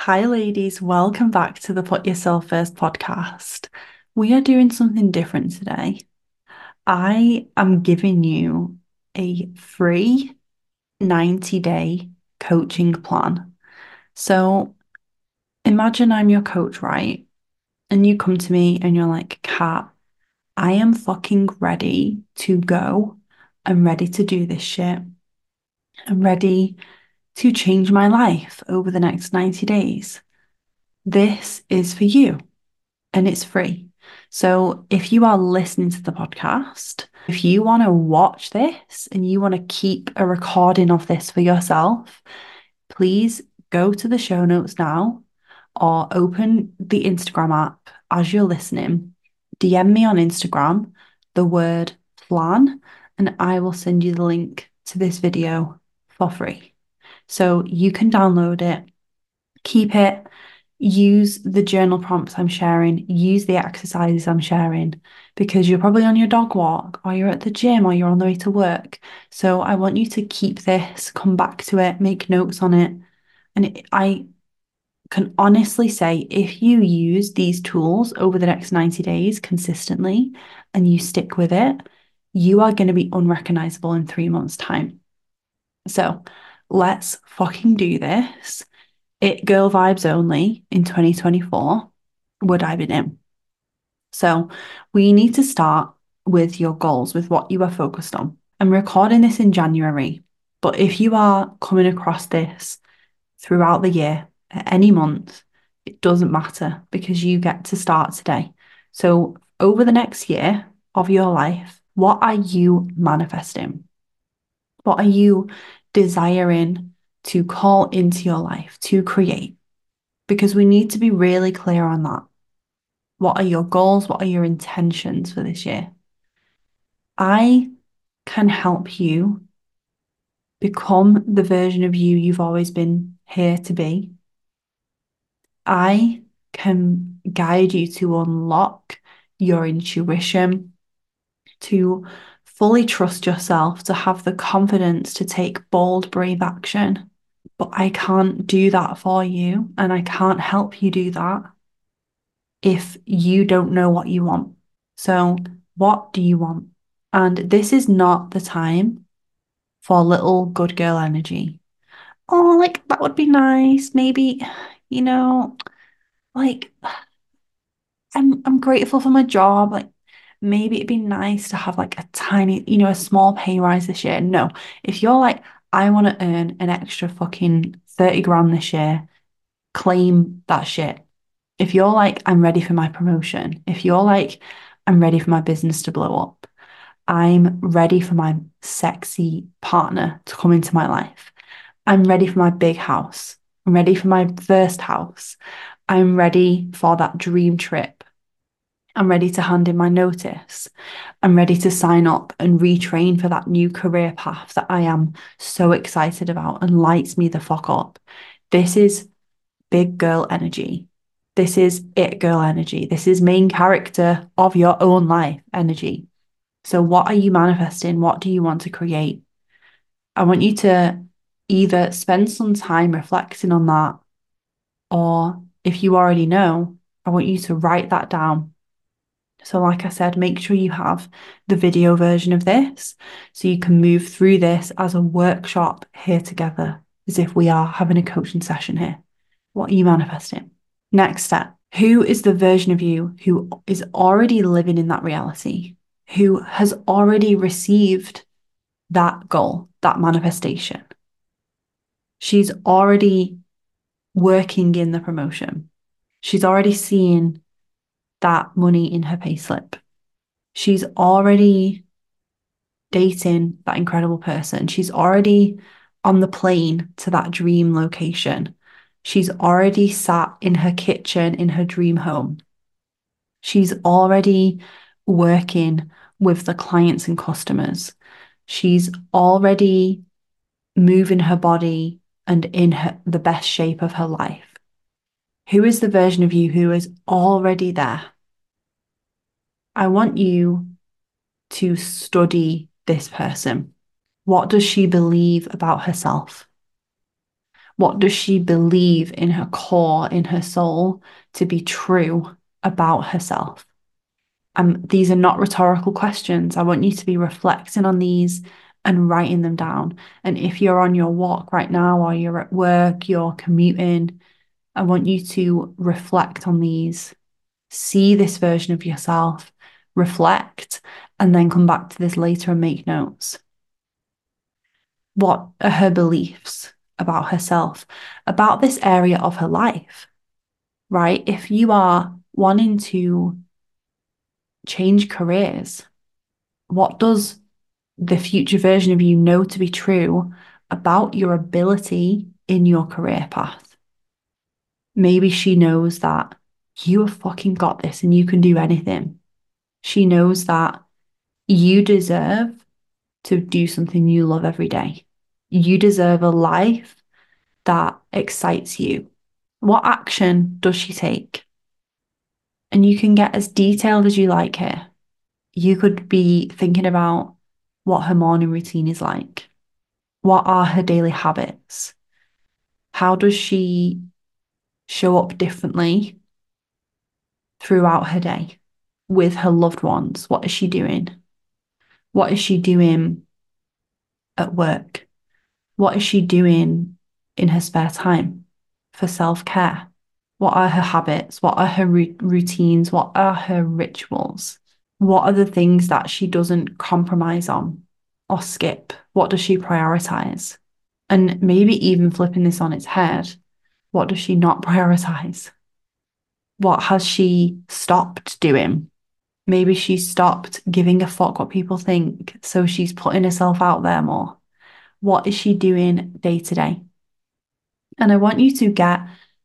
Hi, ladies. Welcome back to the Put Yourself First podcast. We are doing something different today. I am giving you a free 90-day coaching plan. So imagine I'm your coach, right? And you come to me and you're like, Kat, I am fucking ready to go. I'm ready to do this shit. I'm ready to change my life over the next 90 days. This is for you. And it's free. So if you are listening to the podcast, if you want to watch this and you want to keep a recording of this for yourself, please go to the show notes now or open the Instagram app as you're listening. DM me on Instagram the word plan, and I will send you the link to this video for free. So you can download it, keep it, use the journal prompts I'm sharing, use the exercises I'm sharing, because you're probably on your dog walk or you're at the gym or you're on the way to work. So I want you to keep this, come back to it, make notes on it. And I can honestly say if you use these tools over the next 90 days consistently and you stick with it, you are going to be unrecognizable in 3 months' time. So let's fucking do this. It girl vibes only in 2024. We're diving in. So we need to start with your goals, with what you are focused on. I'm recording this in January, but if you are coming across this throughout the year, at any month, it doesn't matter because you get to start today. So over the next year of your life, what are you manifesting? What are you desiring to call into your life, to create? Because we need to be really clear on that. What are your goals? What are your intentions for this year? I can help you become the version of you you've always been here to be. I can guide you to unlock your intuition, to fully trust yourself, to have the confidence to take bold, brave action. But I can't do that for you, and I can't help you do that if you don't know what you want. So, what do you want? And this is not the time for little good girl energy. Oh, like that would be nice. Maybe, you know, like I'm grateful for my job. Like maybe it'd be nice to have like a tiny, a small pay rise this year. No, if you're like, I want to earn an extra fucking 30 grand this year, claim that shit. If you're like, I'm ready for my promotion, if you're like, I'm ready for my business to blow up, I'm ready for my sexy partner to come into my life, I'm ready for my big house, I'm ready for my first house, I'm ready for that dream trip, I'm ready to hand in my notice, I'm ready to sign up and retrain for that new career path that I am so excited about and lights me the fuck up. This is big girl energy. This is it girl energy. This is main character of your own life energy. So, what are you manifesting? What do you want to create? I want you to either spend some time reflecting on that, or if you already know, I want you to write that down. So, like I said, make sure you have the video version of this so you can move through this as a workshop here together, as if we are having a coaching session here. What are you manifesting? Next step. Who is the version of you who is already living in that reality, who has already received that goal, that manifestation? She's already working in the promotion. She's already seeing that money in her payslip. She's already dating that incredible person. She's already on the plane to that dream location. She's already sat in her kitchen in her dream home. She's already working with the clients and customers. She's already moving her body and in the best shape of her life. Who is the version of you who is already there? I want you to study this person. What does she believe about herself? What does she believe in her core, in her soul, to be true about herself? These are not rhetorical questions. I want you to be reflecting on these and writing them down. And if you're on your walk right now, or you're at work, you're commuting, I want you to reflect on these, see this version of yourself, reflect, and then come back to this later and make notes. What are her beliefs about herself, about this area of her life, right? If you are wanting to change careers, what does the future version of you know to be true about your ability in your career path? Maybe she knows that you have fucking got this and you can do anything. She knows that you deserve to do something you love every day. You deserve a life that excites you. What action does she take? And you can get as detailed as you like here. You could be thinking about what her morning routine is like. What are her daily habits? How does she show up differently throughout her day with her loved ones? What is she doing? What is she doing at work? What is she doing in her spare time for self-care? What are her habits? What are her routines? What are her rituals? What are the things that she doesn't compromise on or skip? What does she prioritize? And maybe even flipping this on its head, what does she not prioritize? What has she stopped doing? Maybe she stopped giving a fuck what people think, so she's putting herself out there more. What is she doing day to day? And I want you to get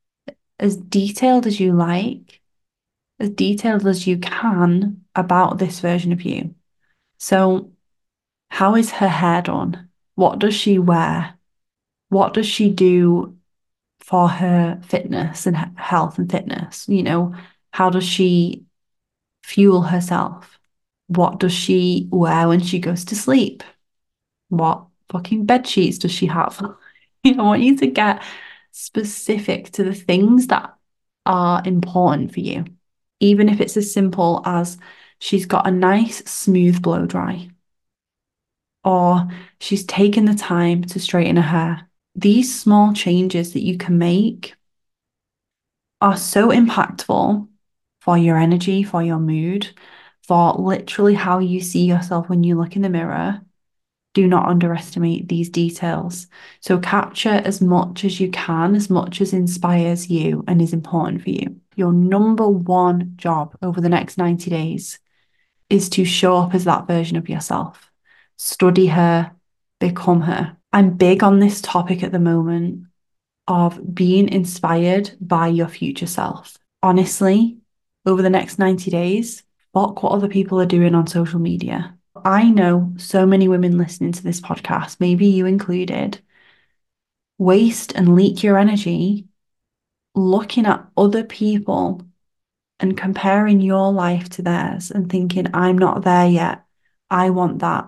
as detailed as you like, as detailed as you can about this version of you. So, how is her hair done? What does she wear? What does she do for her fitness and health and fitness? How does she fuel herself? What does she wear when she goes to sleep? What fucking bed sheets does she have? I want you to get specific to the things that are important for you, even if it's as simple as she's got a nice smooth blow dry, or she's taken the time to straighten her hair. These small changes that you can make are so impactful for your energy, for your mood, for literally how you see yourself when you look in the mirror. Do not underestimate these details. So capture as much as you can, as much as inspires you and is important for you. Your number one job over the next 90 days is to show up as that version of yourself. Study her, become her. I'm big on this topic at the moment of being inspired by your future self. Honestly, over the next 90 days, fuck what other people are doing on social media. I know so many women listening to this podcast, maybe you included, waste and leak your energy looking at other people and comparing your life to theirs and thinking, I'm not there yet. I want that.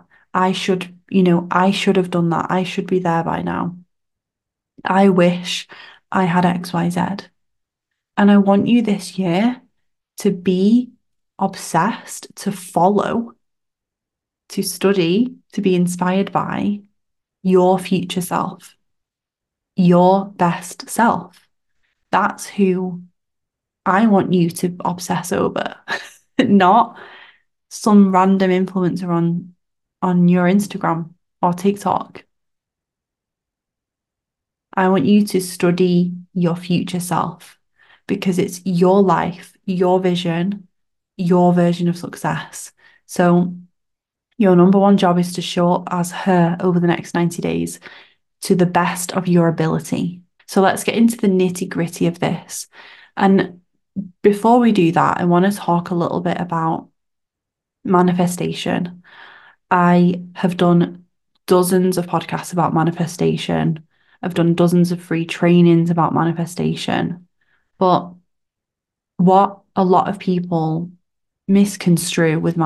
I should have done that. I should be there by now. I wish I had XYZ. And I want you this year to be obsessed, to follow, to study, to be inspired by your future self, your best self. That's who I want you to obsess over, not some random influencer on your Instagram or TikTok. I want you to study your future self because it's your life, your vision, your version of success. So your number one job is to show up as her over the next 90 days to the best of your ability. So let's get into the nitty-gritty of this. And before we do that, I want to talk a little bit about manifestation. I have done dozens of podcasts about manifestation. I've done dozens of free trainings about manifestation. But what a lot of people misconstrue with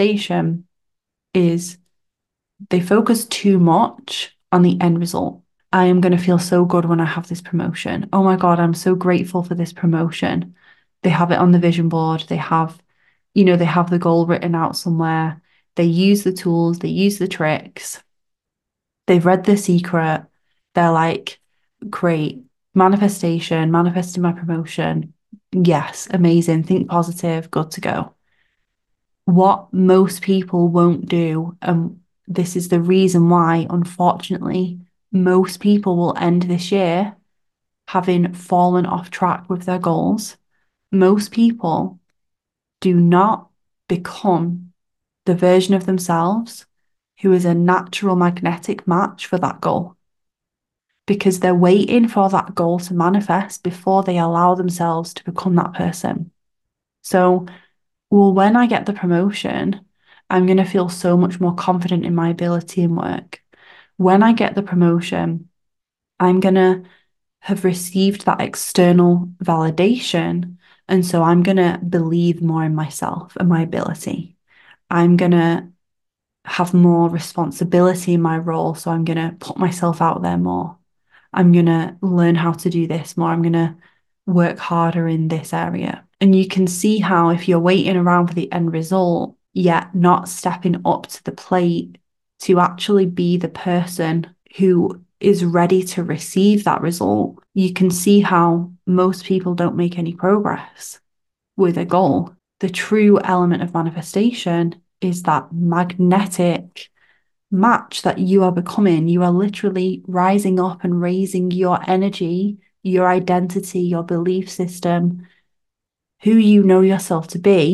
manifestation is they focus too much on the end result. I am going to feel so good when I have this promotion. Oh my God, I'm so grateful for this promotion. They have it on the vision board. They have the goal written out somewhere. They use the tools, they use the tricks. They've read The Secret. They're like, great, manifestation, manifesting my promotion. Yes, amazing. Think positive, good to go. What most people won't do, and this is the reason why, unfortunately, most people will end this year having fallen off track with their goals. Most people do not become the version of themselves who is a natural magnetic match for that goal because they're waiting for that goal to manifest before they allow themselves to become that person. So, well, when I get the promotion, I'm going to feel so much more confident in my ability in work. When I get the promotion, I'm going to have received that external validation. And so I'm going to believe more in myself and my ability. I'm going to have more responsibility in my role. So I'm going to put myself out there more. I'm going to learn how to do this more. I'm going to work harder in this area. And you can see how if you're waiting around for the end result, yet not stepping up to the plate to actually be the person who is ready to receive that result, you can see how most people don't make any progress with a goal. The true element of manifestation is that magnetic match that you are becoming. You are literally rising up and raising your energy, your identity, your belief system, who you know yourself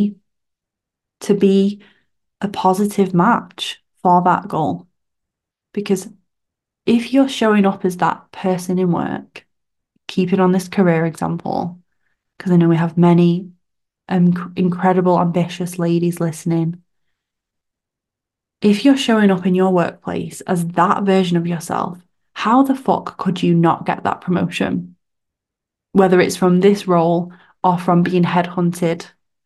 to be a positive match for that goal. Because if you're showing up as that person in work, keep it on this career example, because I know we have many incredible, ambitious ladies listening. If you're showing up in your workplace as that version of yourself, how the fuck could you not get that promotion? Whether it's from this role or from being headhunted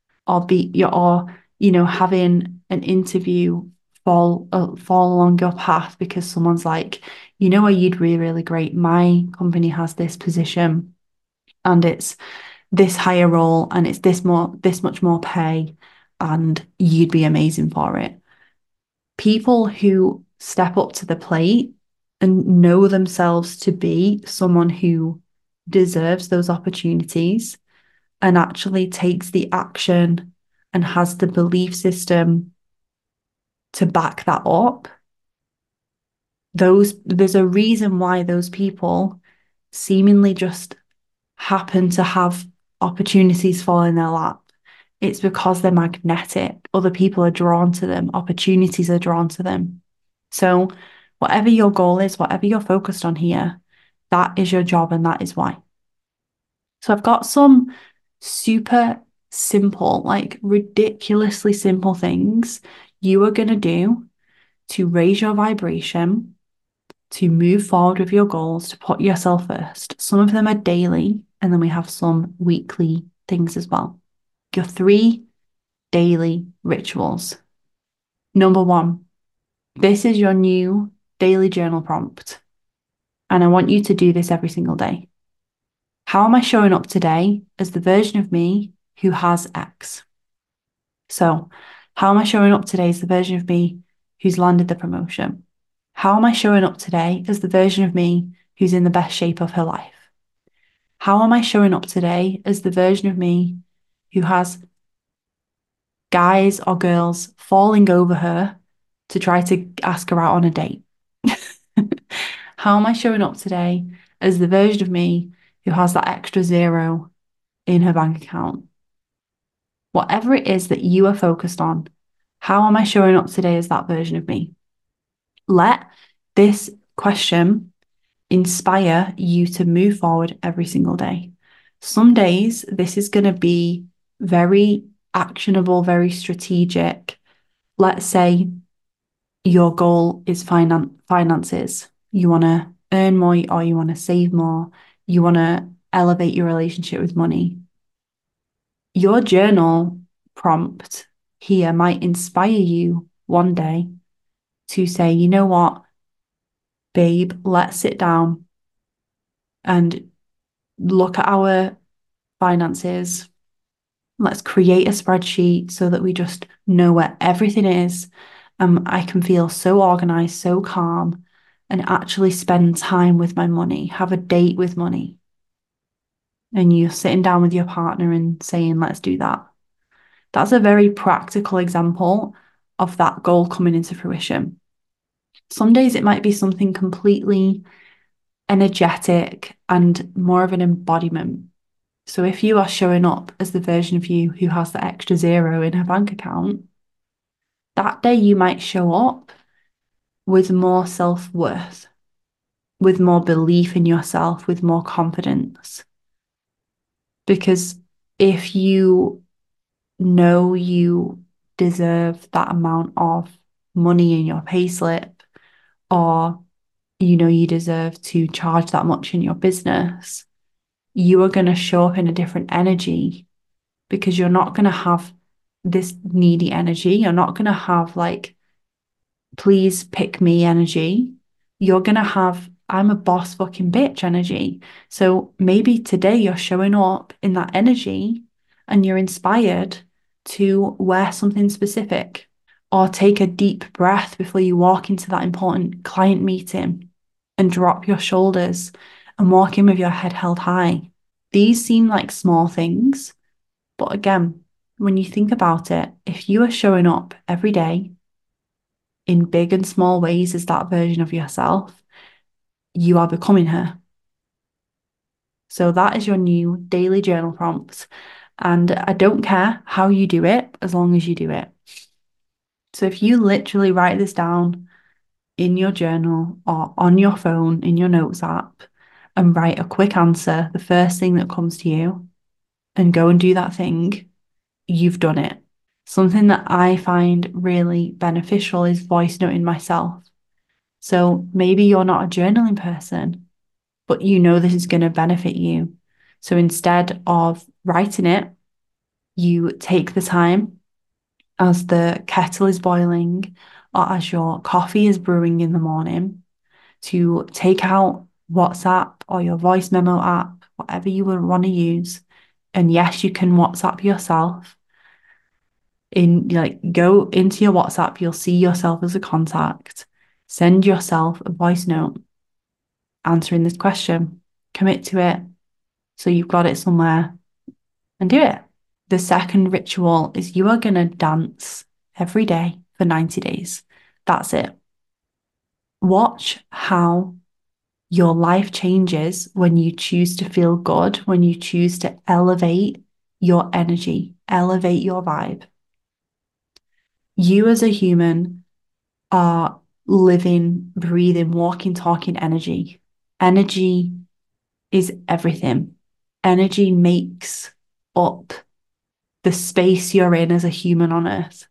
or having an interview fall along your path because someone's like, you know what, you'd be really great. My company has this position and it's this higher role and it's this much more pay and you'd be amazing for it. People who step up to the plate and know themselves to be someone who deserves those opportunities and actually takes the action and has the belief system to back that up, there's a reason why those people seemingly just happen to have opportunities fall in their lap. It's because they're magnetic. Other people are drawn to them, opportunities are drawn to them. So, whatever your goal is, whatever you're focused on here, that is your job and that is why. So, I've got some super simple, like ridiculously simple things you are going to do to raise your vibration, to move forward with your goals, to put yourself first. Some of them are daily, and then we have some weekly things as well. Your 3 daily rituals. Number 1, this is your new daily journal prompt. And I want you to do this every single day. How am I showing up today as the version of me who has X? So, how am I showing up today as the version of me who's landed the promotion? How am I showing up today as the version of me who's in the best shape of her life? How am I showing up today as the version of me who has guys or girls falling over her to try to ask her out on a date? How am I showing up today as the version of me who has that extra zero in her bank account? Whatever it is that you are focused on, how am I showing up today as that version of me? Let this question inspire you to move forward every single day. Some days, this is going to be very actionable, very strategic. Let's say your goal is finances. You want to earn more or you want to save more. You want to elevate your relationship with money. Your journal prompt here might inspire you one day to say, you know what, babe, let's sit down and look at our finances. Let's create a spreadsheet so that we just know where everything is. I can feel so organized, so calm, and actually spend time with my money, have a date with money. And you're sitting down with your partner and saying, let's do that. That's a very practical example of that goal coming into fruition. Some days it might be something completely energetic and more of an embodiment. So if you are showing up as the version of you who has the extra zero in her bank account, that day you might show up with more self-worth, with more belief in yourself, with more confidence. Because if you know you deserve that amount of money in your payslip, or you know you deserve to charge that much in your business, you are going to show up in a different energy because you're not going to have this needy energy. You're not going to have like, please pick me energy. You're going to have, I'm a boss fucking bitch energy. So maybe today you're showing up in that energy and you're inspired to wear something specific or take a deep breath before you walk into that important client meeting and drop your shoulders and walk in with your head held high. These seem like small things, but again, when you think about it, if you are showing up every day in big and small ways as that version of yourself, you are becoming her. So that is your new daily journal prompt. And I don't care how you do it as long as you do it. So if you literally write this down in your journal or on your phone in your notes app and write a quick answer, the first thing that comes to you, and go and do that thing, you've done it. Something that I find really beneficial is voice noting myself. So maybe you're not a journaling person, but you know this is going to benefit you. So instead of writing it, you take the time as the kettle is boiling or as your coffee is brewing in the morning to take out WhatsApp or your voice memo app, whatever you would want to use. And yes, you can WhatsApp yourself. In like go into your WhatsApp, you'll see yourself as a contact. Send yourself a voice note answering this question. Commit to it so you've got it somewhere and do it. The second ritual is you are going to dance every day for 90 days. That's it. Watch how your life changes when you choose to feel good, when you choose to elevate your energy, elevate your vibe. You as a human are living, breathing, walking, talking energy. Energy is everything. Energy makes up the space you're in as a human on earth.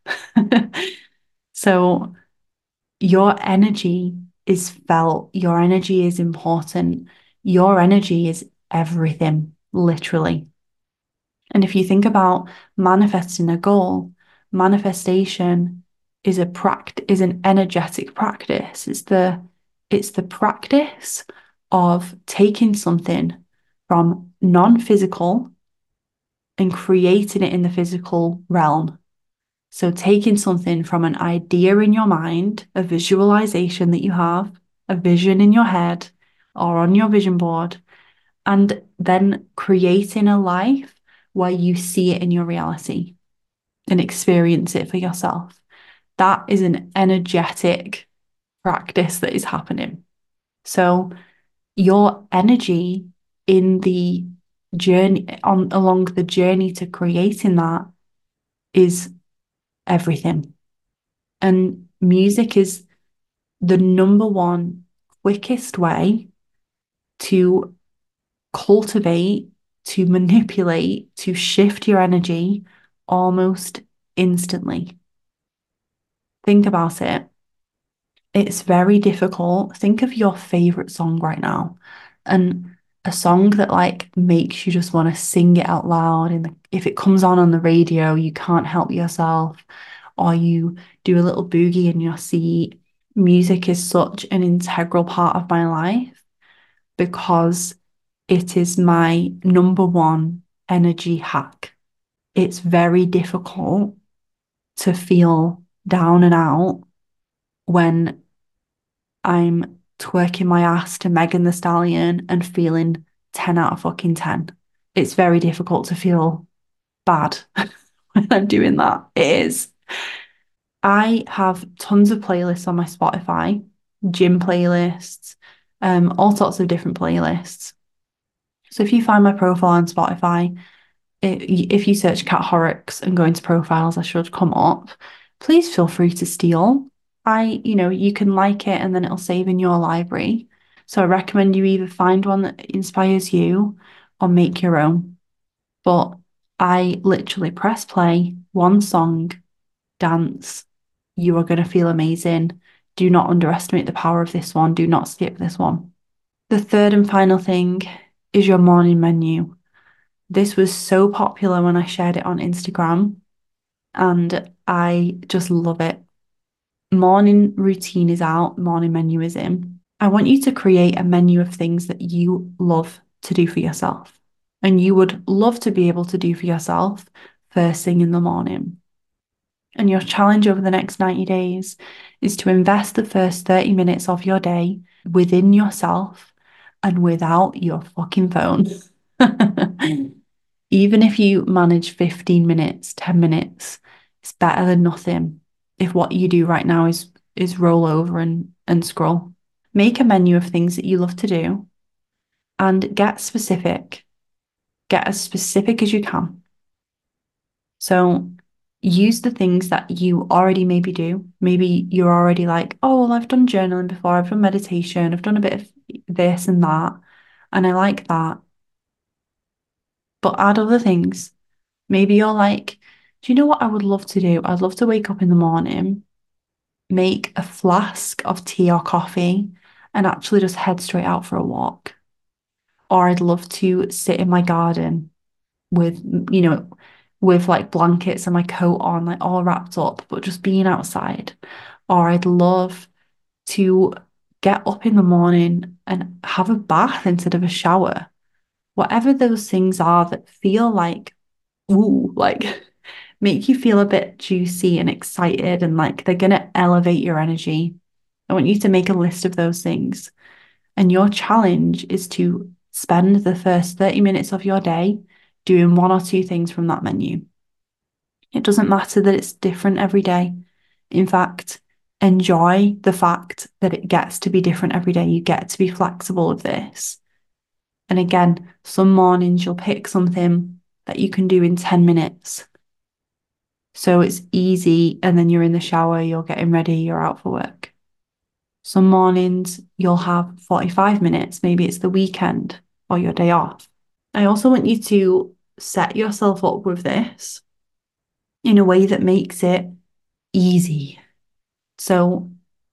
So your energy is felt, your energy is important, your energy is everything, literally. And if you think about manifesting a goal, manifestation is an energetic practice. It's the practice of taking something from non-physical and creating it in the physical realm. So taking something from an idea in your mind, a visualization that you have, a vision in your head or on your vision board, and then creating a life where you see it in your reality and experience it for yourself. That is an energetic practice that is happening. So your energy in the journey on along the journey to creating that is everything. And music is the number one quickest way to cultivate, to manipulate, to shift your energy almost instantly. Think about it. It's very difficult. Think of your favorite song right now and a song that like makes you just want to sing it out loud. And if it comes on the radio, you can't help yourself, or you do a little boogie in your seat. Music is such an integral part of my life because It is my number one energy hack. It's very difficult to feel down and out when I'm twerking my ass to Megan the Stallion and feeling 10 out of fucking 10. It's very difficult to feel bad when I'm doing that. It is. I have tons of playlists on my Spotify, gym playlists, all sorts of different playlists. So if you find my profile on Spotify, if you search Cat Horrocks and go into profiles, I should come up. Please feel free to steal. You can like it and then it'll save in your library. So I recommend you either find one that inspires you or make your own. But I literally press play, one song, dance. You are going to feel amazing. Do not underestimate the power of this one. Do not skip this one. The third and final thing is your morning menu. This was so popular when I shared it on Instagram, and I just love it. Morning routine is out, morning menu is in. I want you to create a menu of things that you love to do for yourself and you would love to be able to do for yourself first thing in the morning. And your challenge over the next 90 days is to invest the first 30 minutes of your day within yourself and without your fucking phone. Even if you manage 15 minutes, 10 minutes, it's better than nothing. If what you do right now is roll over and scroll. Make a menu of things that you love to do and get specific. Get as specific as you can. So use the things that you already maybe do. Maybe you're already like, oh, well, I've done journaling before, I've done meditation, I've done a bit of this and that, and I like that. But add other things. Maybe you're like, do you know what I would love to do? I'd love to wake up in the morning, make a flask of tea or coffee, and actually just head straight out for a walk. Or I'd love to sit in my garden with, you know, with like blankets and my coat on, like all wrapped up, but just being outside. Or I'd love to get up in the morning and have a bath instead of a shower. Whatever those things are that feel like, ooh, like make you feel a bit juicy and excited and like they're going to elevate your energy. I want you to make a list of those things. And your challenge is to spend the first 30 minutes of your day doing one or two things from that menu. It doesn't matter that it's different every day. In fact, enjoy the fact that it gets to be different every day. You get to be flexible with this. And again, some mornings you'll pick something that you can do in 10 minutes. So it's easy, and then you're in the shower, you're getting ready, you're out for work. Some mornings you'll have 45 minutes, maybe it's the weekend or your day off. I also want you to set yourself up with this in a way that makes it easy. So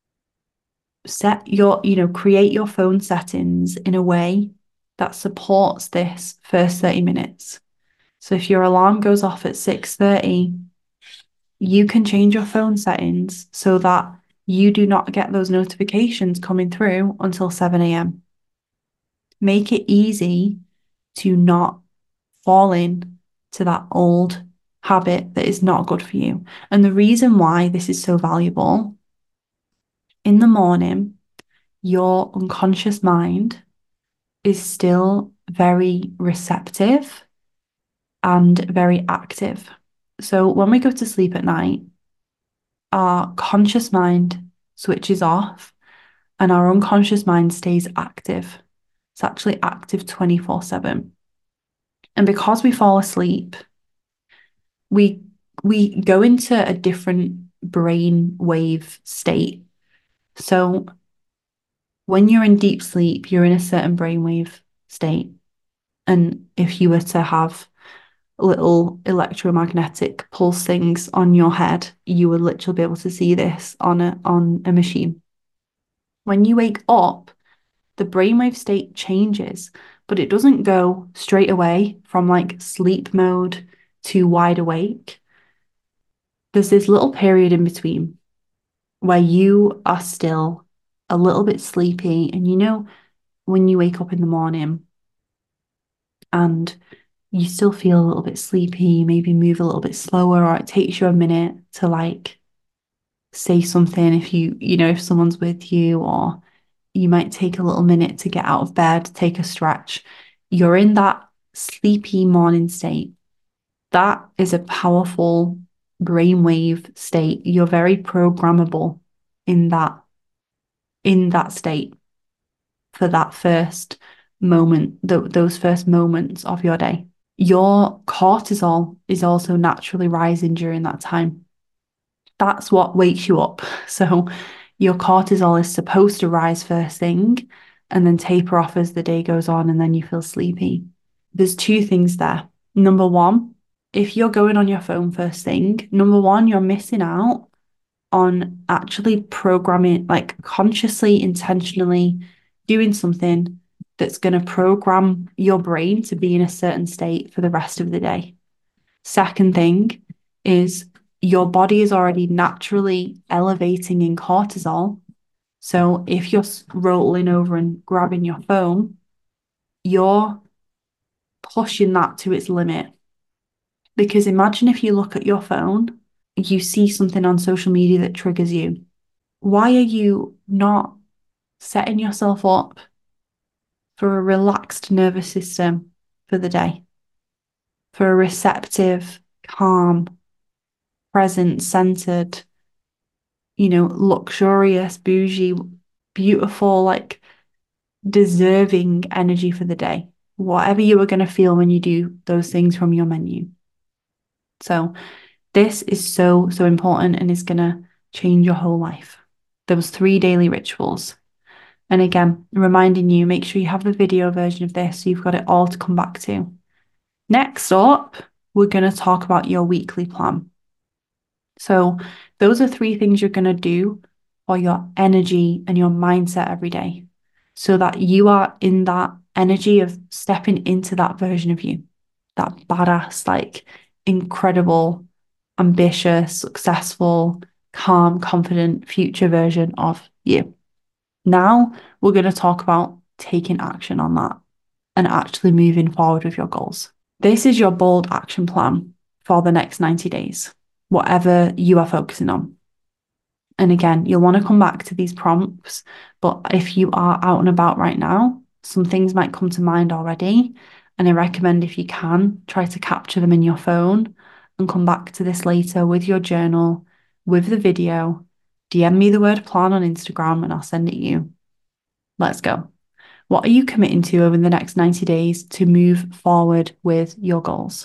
create your phone settings in a way that supports this first 30 minutes. So if your alarm goes off at 6:30, you can change your phone settings so that you do not get those notifications coming through until 7 a.m. Make it easy to not fall in to that old habit that is not good for you. And the reason why this is so valuable, in the morning, your unconscious mind is still very receptive and very active. So when we go to sleep at night, our conscious mind switches off and our unconscious mind stays active. It's actually active 24/7. And because we fall asleep, we we go into a different brain wave state. So when you're in deep sleep, you're in a certain brainwave state. And if you were to have little electromagnetic pulse things on your head, you would literally be able to see this on a machine. When you wake up, the brainwave state changes, but it doesn't go straight away from like sleep mode to wide awake. There's this little period in between where you are still a little bit sleepy. And when you wake up in the morning, and you still feel a little bit sleepy, maybe move a little bit slower, or it takes you a minute to like say something if if someone's with you, or you might take a little minute to get out of bed, take a stretch. You're in that sleepy morning state. That is a powerful brainwave state. You're very programmable in that state for that first moment, those first moments of your day. Your cortisol is also naturally rising during that time. That's what wakes you up. So your cortisol is supposed to rise first thing and then taper off as the day goes on, and then you feel sleepy. There's two things there. Number one, if you're going on your phone first thing, number one, you're missing out on actually programming, like consciously, intentionally doing something that's going to program your brain to be in a certain state for the rest of the day. Second thing is your body is already naturally elevating in cortisol. So if you're rolling over and grabbing your phone, you're pushing that to its limit. Because imagine if you look at your phone, you see something on social media that triggers you. Why are you not setting yourself up for a relaxed nervous system for the day, for a receptive, calm, present, centered, luxurious, bougie, beautiful, like deserving energy for the day? Whatever you are going to feel when you do those things from your menu. So, this is so, so important and is going to change your whole life. Those 3 daily rituals. And again, reminding you, make sure you have the video version of this so you've got it all to come back to. Next up, we're going to talk about your weekly plan. So, those are 3 things you're going to do for your energy and your mindset every day so that you are in that energy of stepping into that version of you, that badass, like incredible, ambitious, successful, calm, confident future version of you. Now we're going to talk about taking action on that and actually moving forward with your goals. This is your bold action plan for the next 90 days, whatever you are focusing on. And again, you'll want to come back to these prompts, but if you are out and about right now, some things might come to mind already. And I recommend, if you can, try to capture them in your phone and come back to this later with your journal, with the video. DM me the word plan on Instagram and I'll send it you. Let's go. What are you committing to over the next 90 days to move forward with your goals?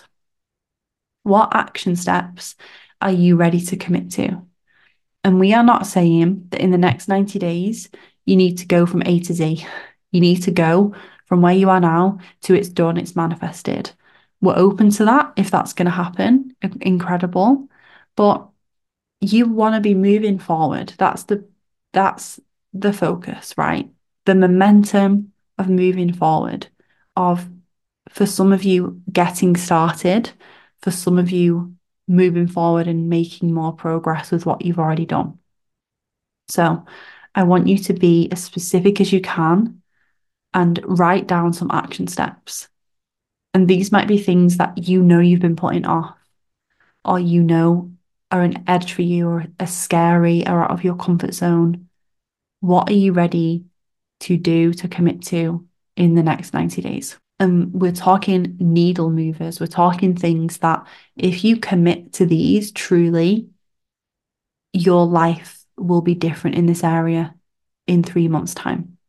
What action steps are you ready to commit to? And we are not saying that in the next 90 days, you need to go from A to Z. You need to go from where you are now to it's done, it's manifested. We're open to that if that's going to happen. Incredible. But you want to be moving forward. That's the focus, right? The momentum of moving forward, of for some of you getting started, for some of you moving forward and making more progress with what you've already done. So I want you to be as specific as you can and write down some action steps. And these might be things that you've been putting off, or are an edge for you, or are scary, or out of your comfort zone. What are you ready to do, to commit to in the next 90 days? And we're talking needle movers. We're talking things that if you commit to these truly, your life will be different in this area in 3 months' time.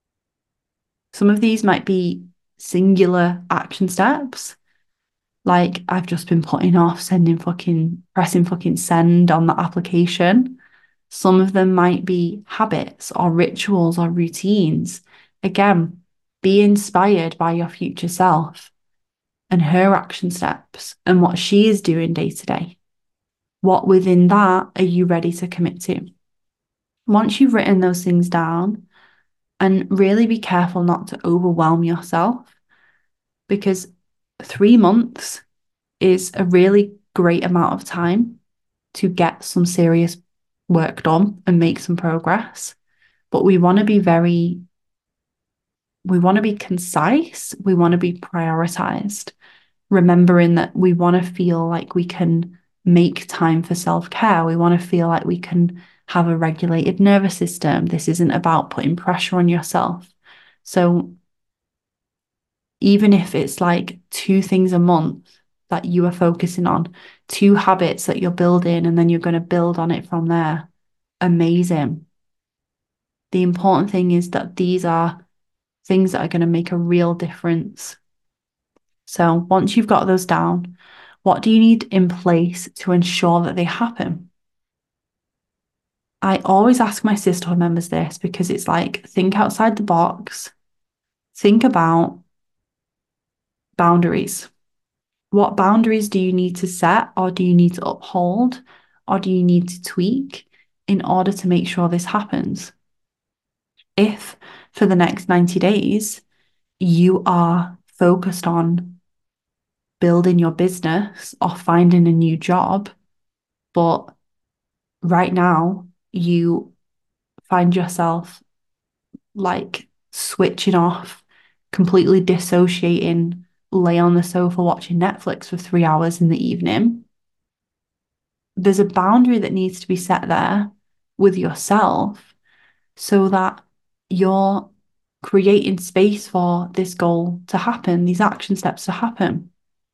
Some of these might be singular action steps, like I've just been putting off pressing fucking send on the application. Some of them might be habits or rituals or routines. Again, be inspired by your future self and her action steps and what she is doing day to day. What within that are you ready to commit to? Once you've written those things down, and really be careful not to overwhelm yourself, because 3 months is a really great amount of time to get some serious work done and make some progress. But we want to be very we want to be concise, we want to be prioritized, remembering that we want to feel like we can make time for self-care. We want to feel like we can have a regulated nervous system. This isn't about putting pressure on yourself. So even if it's like two things a month that you are focusing on, two habits that you're building, and then you're going to build on it from there, amazing. The important thing is that these are things that are going to make a real difference. So once you've got those down, what do you need in place to ensure that they happen? I always ask my sisterhood members this because it's like, think outside the box, think about boundaries. What boundaries do you need to set, or do you need to uphold, or do you need to tweak in order to make sure this happens? If for the next 90 days you are focused on building your business or finding a new job, but right now you find yourself like switching off, completely dissociating, lay on the sofa watching Netflix for 3 hours in the evening, there's a boundary that needs to be set there with yourself so that you're creating space for this goal to happen, these action steps to happen.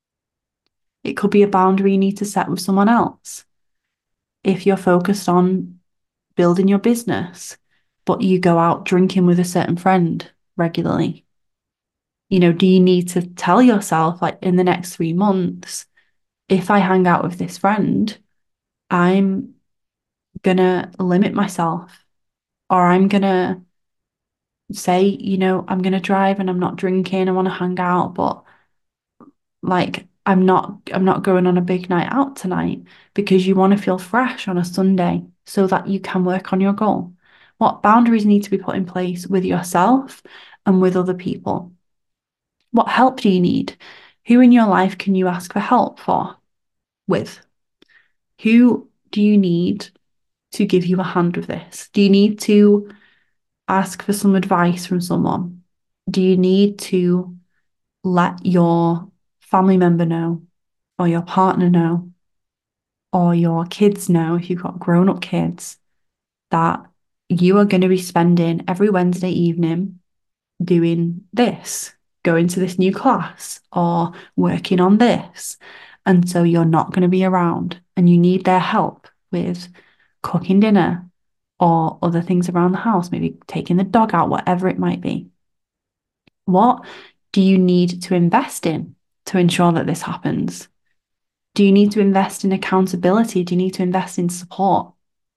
It could be a boundary you need to set with someone else. If you're focused on building your business, but you go out drinking with a certain friend regularly, do you need to tell yourself, like, in the next 3 months, if I hang out with this friend, I'm gonna limit myself, or I'm gonna say, I'm gonna drive and I'm not drinking, I want to hang out, but like I'm not going on a big night out tonight, because you want to feel fresh on a Sunday so that you can work on your goal. What boundaries need to be put in place with yourself and with other people? What help do you need? Who in your life can you ask for help with? Who do you need to give you a hand with this? Do you need to ask for some advice from someone? Do you need to let your family member know, or your partner know, or your kids know if you've got grown up kids, that you are going to be spending every Wednesday evening doing this, going to this new class, or working on this? And so you're not going to be around and you need their help with cooking dinner or other things around the house, maybe taking the dog out, whatever it might be. What do you need to invest in to ensure that this happens? Do you need to invest in accountability? Do you need to invest in support?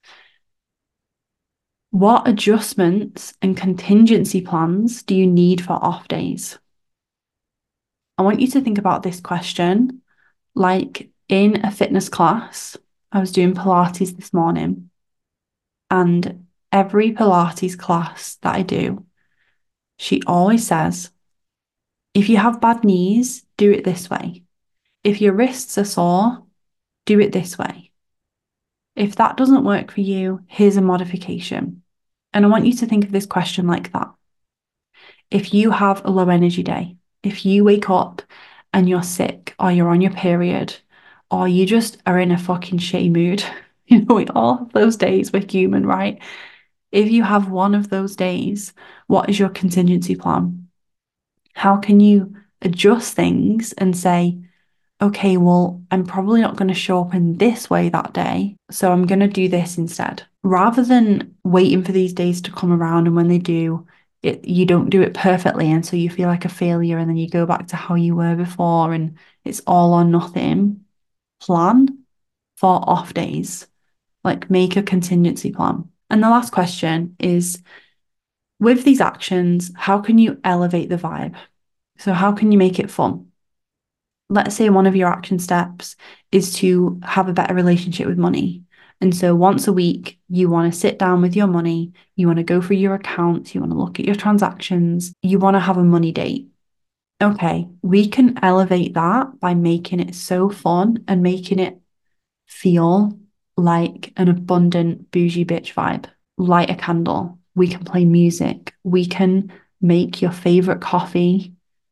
What adjustments and contingency plans do you need for off days? I want you to think about this question like in a fitness class. I was doing Pilates this morning, and every Pilates class that I do, she always says, if you have bad knees, do it this way. If your wrists are sore, do it this way. If that doesn't work for you, here's a modification. And I want you to think of this question like that. If you have a low energy day, if you wake up and you're sick, or you're on your period, or you just are in a fucking shitty mood, we all have those days, we're human, right? If you have one of those days, what is your contingency plan? How can you adjust things and say, okay, well, I'm probably not going to show up in this way that day, so I'm going to do this instead. Rather than waiting for these days to come around, and when they do, you don't do it perfectly, and so you feel like a failure, and then you go back to how you were before, and it's all or nothing. Plan for off days, like make a contingency plan. And the last question is, with these actions, how can you elevate the vibe? So how can you make it fun? Let's say one of your action steps is to have a better relationship with money. And so once a week, you want to sit down with your money, you want to go through your accounts, you want to look at your transactions, you want to have a money date. Okay, we can elevate that by making it so fun and making it feel like an abundant bougie bitch vibe. Light a candle. We can play music. We can make your favorite coffee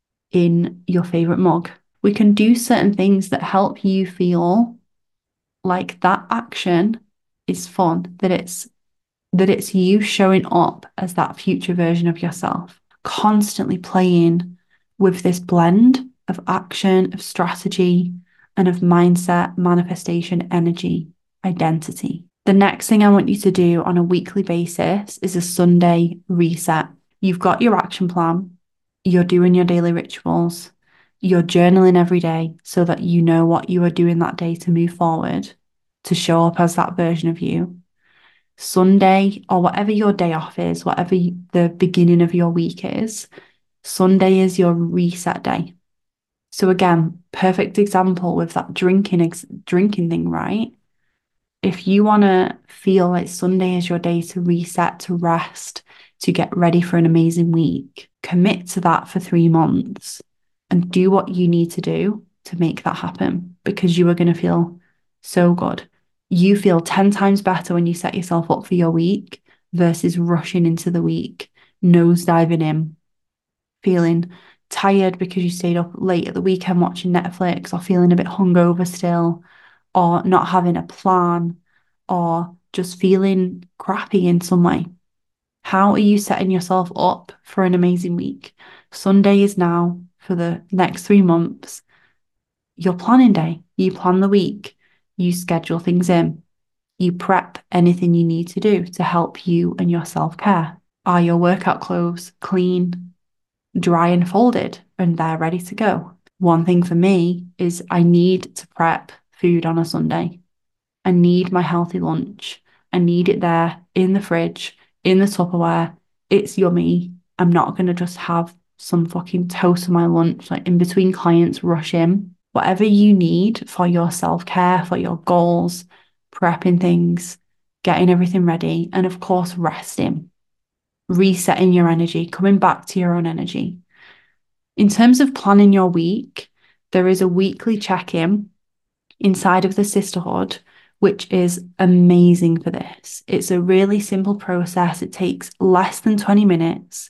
in your favorite mug. We can do certain things that help you feel like that action is fun, that it's you showing up as that future version of yourself, constantly playing with this blend of action, of strategy, and of mindset, manifestation, energy, identity. The next thing I want you to do on a weekly basis is a Sunday reset. You've got your action plan, you're doing your daily rituals, you're journaling every day so that you know what you are doing that day to move forward, to show up as that version of you. Sunday, or whatever your day off is, whatever the beginning of your week is, Sunday is your reset day. So again, perfect example with that drinking thing, right? If you want to feel like Sunday is your day to reset, to rest, to get ready for an amazing week, commit to that for 3 months and do what you need to do to make that happen, because you are going to feel so good. You feel 10 times better when you set yourself up for your week versus rushing into the week, nose diving in, feeling tired because you stayed up late at the weekend watching Netflix, or feeling a bit hungover still, or not having a plan, or just feeling crappy in some way. How are you setting yourself up for an amazing week? Sunday is now, for the next 3 months, your planning day. You plan the week, you schedule things in, you prep anything you need to do to help you and your self-care. Are your workout clothes clean, dry and folded, and they're ready to go? One thing for me is I need to prep food on a Sunday. I need my healthy lunch. I need it there in the fridge, in the Tupperware. It's yummy. I'm not going to just have some fucking toast for my lunch, like in between clients, rush in. Whatever you need for your self-care, for your goals, prepping things, getting everything ready, and of course, resting, resetting your energy, coming back to your own energy. In terms of planning your week, there is a weekly check-in inside of the sisterhood, which is amazing for this. It's a really simple process. It takes less than 20 minutes.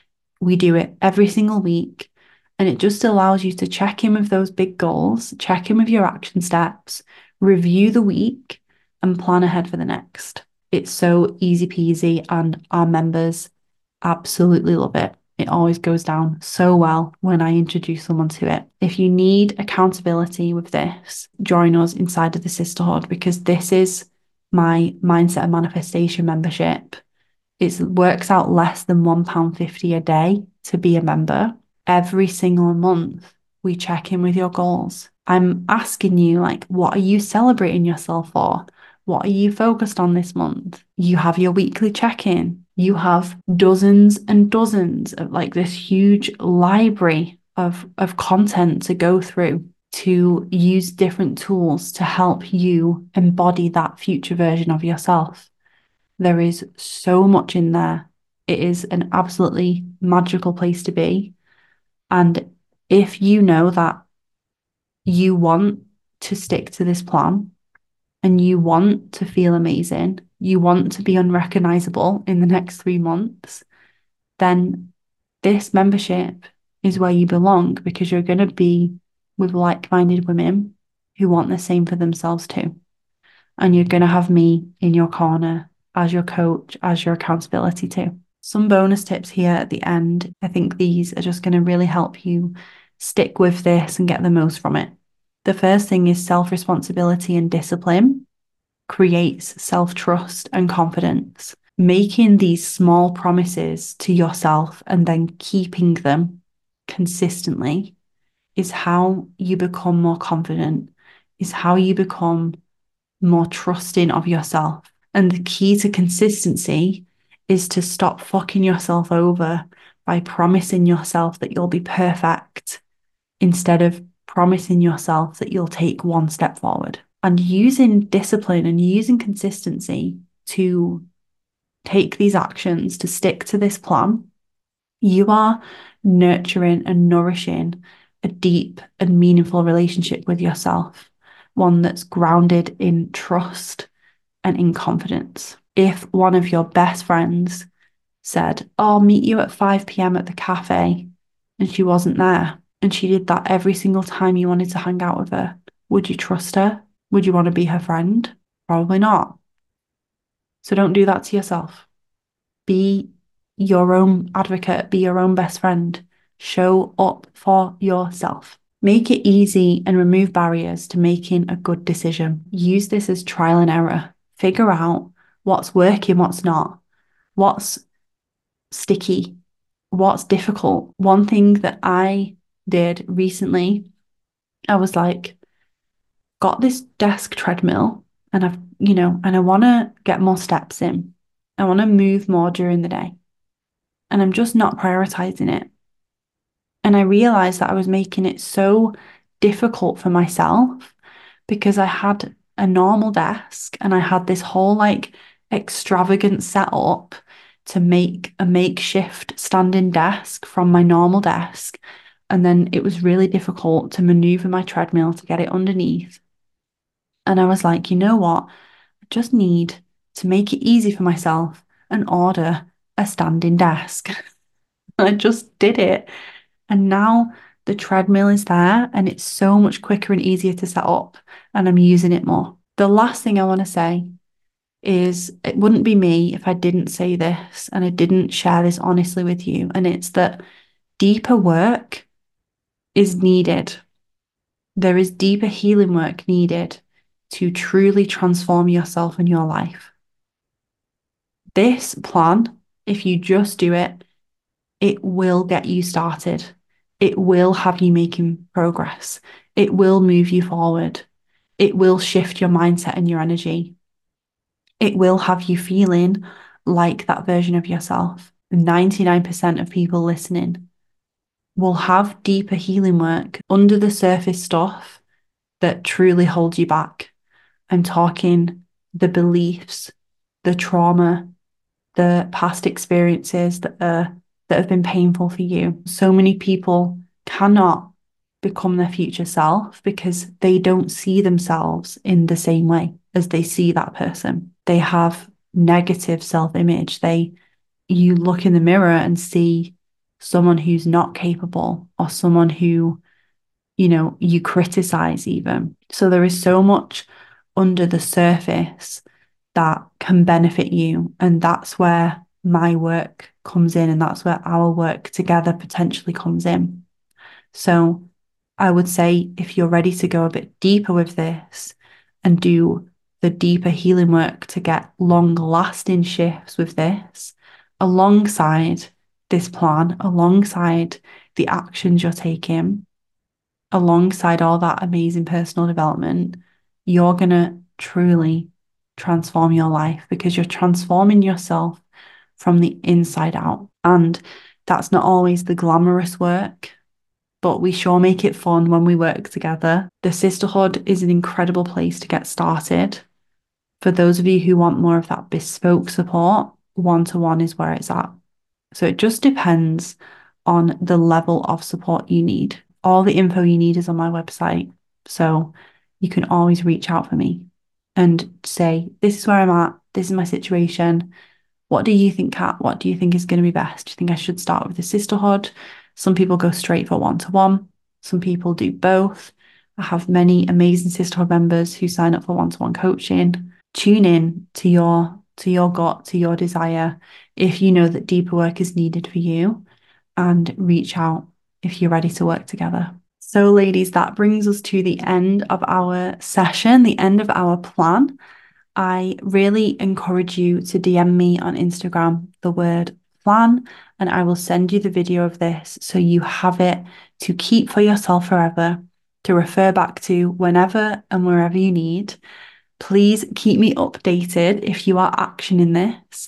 We do it every single week, and it just allows you to check in with those big goals, check in with your action steps, review the week, and plan ahead for the next. It's so easy peasy, and our members absolutely love it. It always goes down so well when I introduce someone to it. If you need accountability with this, join us inside of the sisterhood, because this is my mindset and manifestation membership. It works out less than £1.50 a day to be a member. Every single month, we check in with your goals. I'm asking you, like, what are you celebrating yourself for? What are you focused on this month? You have your weekly check-in. You have dozens and dozens of like this huge library of content to go through, to use different tools to help you embody that future version of yourself. There is so much in there. It is an absolutely magical place to be. And if you know that you want to stick to this plan and you want to feel amazing, you want to be unrecognizable in the next 3 months, then this membership is where you belong, because you're going to be with like-minded women who want the same for themselves too. And you're going to have me in your corner as your coach, as your accountability too. Some bonus tips here at the end. I think these are just going to really help you stick with this and get the most from it. The first thing is self-responsibility and discipline creates self-trust and confidence. Making these small promises to yourself and then keeping them consistently is how you become more confident, is how you become more trusting of yourself. And the key to consistency is to stop fucking yourself over by promising yourself that you'll be perfect instead of promising yourself that you'll take one step forward. And using discipline and using consistency to take these actions, to stick to this plan, you are nurturing and nourishing a deep and meaningful relationship with yourself, one that's grounded in trust and in confidence. If one of your best friends said, "Oh, I'll meet you at 5 p.m. at the cafe," and she wasn't there, and she did that every single time you wanted to hang out with her, would you trust her? Would you want to be her friend? Probably not. So don't do that to yourself. Be your own advocate, be your own best friend. Show up for yourself. Make it easy and remove barriers to making a good decision. Use this as trial and error. Figure out what's working, what's not, what's sticky, what's difficult. One thing that I did recently, I was like, got this desk treadmill and and I want to get more steps in. I want to move more during the day and I'm just not prioritizing it. And I realized that I was making it so difficult for myself because I had a normal desk and I had this whole like extravagant setup to make a makeshift standing desk from my normal desk. And then it was really difficult to maneuver my treadmill to get it underneath. And I was like, you know what? I just need to make it easy for myself and order a standing desk. I just did it. And now the treadmill is there and it's so much quicker and easier to set up, and I'm using it more. The last thing I want to say is it wouldn't be me if I didn't say this and I didn't share this honestly with you. And it's that deeper work is needed. There is deeper healing work needed to truly transform yourself and your life. This plan, if you just do it, it will get you started. It will have you making progress. It will move you forward. It will shift your mindset and your energy. It will have you feeling like that version of yourself. 99% of people listening will have deeper healing work under the surface stuff that truly holds you back. I'm talking the beliefs, the trauma, the past experiences that have been painful for you. So many people cannot become their future self because they don't see themselves in the same way as they see that person. They have negative self-image. You look in the mirror and see someone who's not capable or someone who, you criticize even. So there is so much under the surface that can benefit you. And that's where my work comes in, and that's where our work together potentially comes in. So I would say if you're ready to go a bit deeper with this and do the deeper healing work to get long lasting shifts with this, alongside this plan, alongside the actions you're taking, alongside all that amazing personal development, you're going to truly transform your life because you're transforming yourself from the inside out. And that's not always the glamorous work, but we sure make it fun when we work together. The Sisterhood is an incredible place to get started. For those of you who want more of that bespoke support, one-to-one is where it's at. So it just depends on the level of support you need. All the info you need is on my website. So you can always reach out for me and say, this is where I'm at. This is my situation. What do you think, Kat? What do you think is going to be best? Do you think I should start with the Sisterhood? Some people go straight for one-to-one. Some people do both. I have many amazing Sisterhood members who sign up for one-to-one coaching. Tune in to your gut, to your desire, if you know that deeper work is needed for you, and reach out if you're ready to work together. So, ladies, that brings us to the end of our session, the end of our plan. I really encourage you to DM me on Instagram the word plan, and I will send you the video of this so you have it to keep for yourself forever, to refer back to whenever and wherever you need. Please keep me updated if you are actioning this.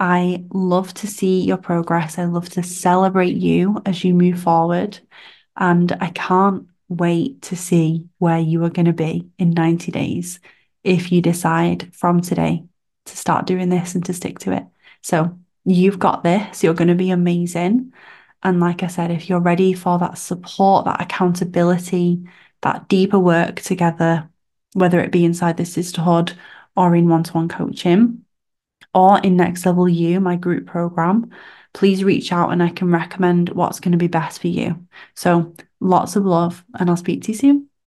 I love to see your progress. I love to celebrate you as you move forward. And I can't wait to see where you are going to be in 90 days if you decide from today to start doing this and to stick to it. So you've got this. You're going to be amazing. And like I said, if you're ready for that support, that accountability, that deeper work together, whether it be inside the Sisterhood or in one-to-one coaching, or in Next Level You, my group program, please reach out and I can recommend what's going to be best for you. So lots of love, and I'll speak to you soon.